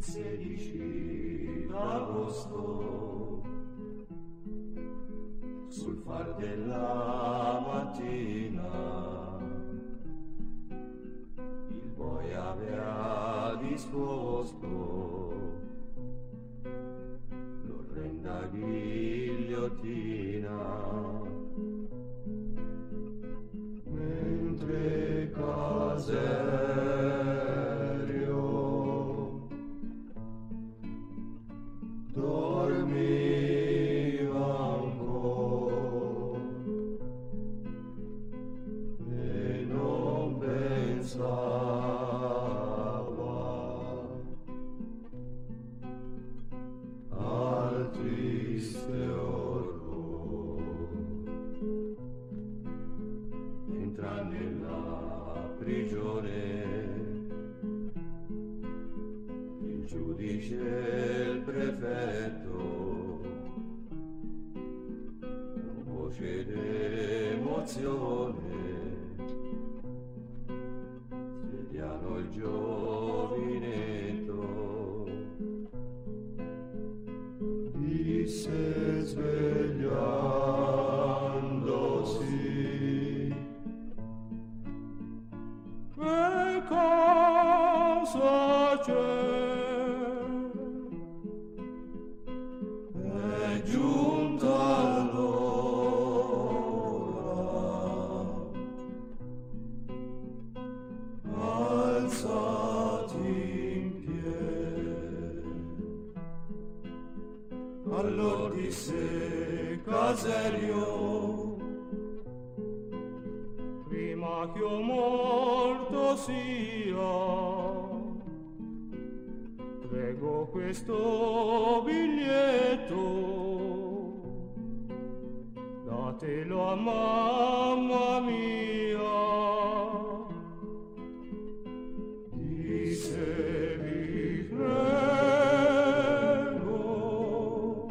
16 d'agosto, sul far della mattina, il boia aveva disposto l'orrenda ghigliottina, mentre Caserio dormiva ancora e non pensava al triste orrore. Entra nella prigione il giudice e il prefetto, con voce d'emozione svediano il giovinetto, disse svegliandosi: che cosa c'è? È giunta l'ora, alzati in piedi. Allor disse Caserio: prima che io morto sia, prego questo biglietto, datelo a mamma mia. Disse: vi prego,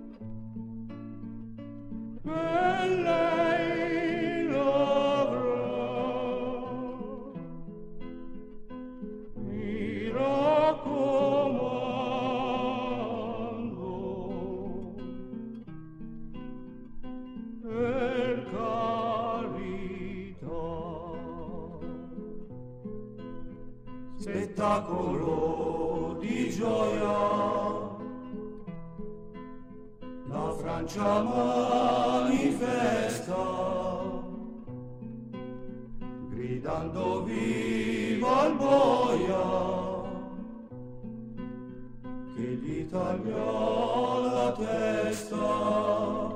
che lei l'avrà, mi raccomando, per carità. Spettacolo di gioia, la Francia manifesta, gridando viva il boia, che gli tagliò la testa.